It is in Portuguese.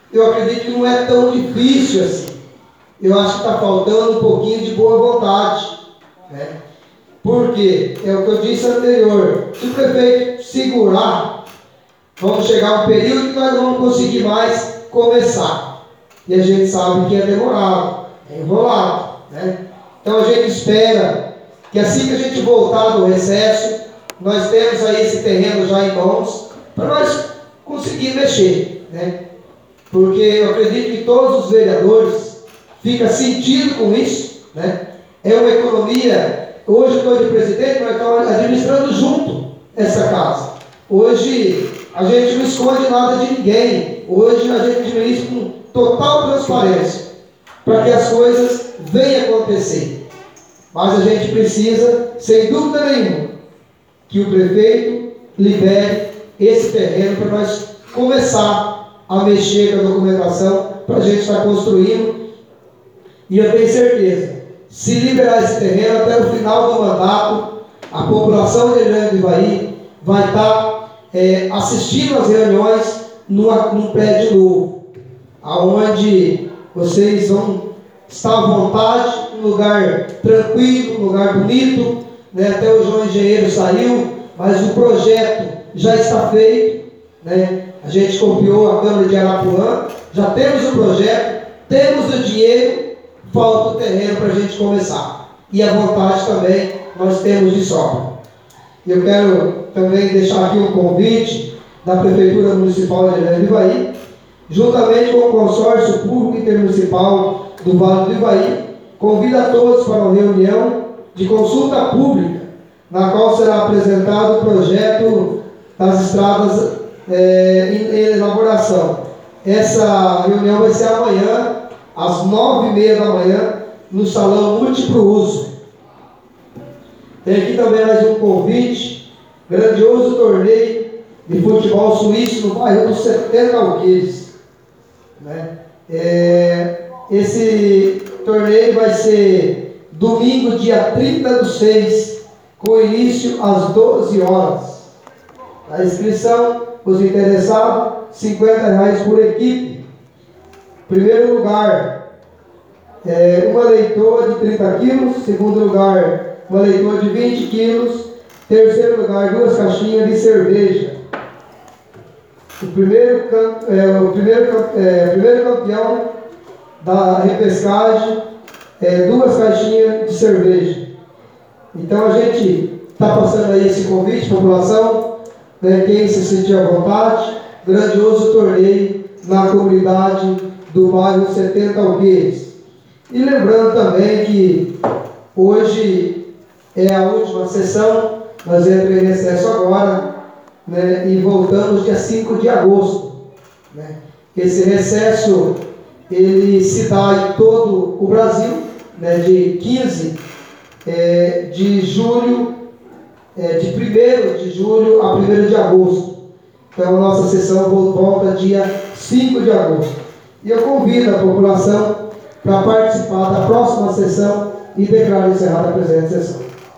eu acredito que não é tão difícil assim. Eu acho que está faltando um pouquinho de boa vontade, né? Porque, é o que eu disse anterior, se o prefeito segurar, vamos chegar um período que nós não vamos conseguir mais começar. E a gente sabe que é demorado, é enrolado, né? Então a gente espera que assim que a gente voltar do recesso, nós temos aí esse terreno já em mãos, para nós conseguir mexer, né? Porque eu acredito que todos os vereadores ficam sentindo com isso, né? É uma economia. Hoje eu estou de presidente, nós estamos administrando junto essa casa. Hoje a gente não esconde nada de ninguém. Hoje a gente administra com total transparência, para que as coisas venham acontecer. Mas a gente precisa, sem dúvida nenhuma, que o prefeito libere esse terreno para nós começar a mexer com a documentação, para a gente estar construindo. E eu tenho certeza, se liberar esse terreno até o final do mandato, a população de Hernani do Ivaí vai estar assistindo às reuniões num prédio novo, aonde vocês vão estar à vontade, um lugar tranquilo, um lugar bonito, né? Até o João Engenheiro saiu, mas o projeto já está feito, né? A gente copiou a Câmara de Arapuã, já temos o projeto, temos o dinheiro, falta o terreno para a gente começar. E a vontade também nós temos de sobra. Eu quero também deixar aqui um convite da Prefeitura Municipal de Hernani do Ivaí, juntamente com o Consórcio Público Intermunicipal do Vale do Ivaí, convida a todos para uma reunião de consulta pública, na qual será apresentado o projeto das estradas em elaboração. Essa reunião vai ser amanhã, às 9h30 da manhã, no Salão Múltiplo Uso. Tem aqui também mais um convite, grandioso torneio de futebol suíço no bairro dos 70 Alqueires, né? Esse torneio vai ser domingo, dia 30/6, com início às 12 horas. A inscrição, os interessados, R$50 por equipe. Primeiro lugar, uma leitoa de 30 quilos. Segundo lugar, uma leitoa de 20 quilos. Terceiro lugar, 2 caixinhas de cerveja. O primeiro campeão da repescagem, 2 caixinhas de cerveja. Então a gente está passando aí esse convite, população, né, quem se sentir à vontade, grandioso torneio na comunidade do bairro 70 Alqueires. E lembrando também que hoje é a última sessão, nós entramos em recesso agora, né, e voltamos dia 5 de agosto. Né. Esse recesso, ele se dá em todo o Brasil, né, de 15 de julho, de 1º de julho a 1º de agosto. Então a nossa sessão volta dia 5 de agosto. E eu convido a população para participar da próxima sessão e declaro encerrada a presente sessão.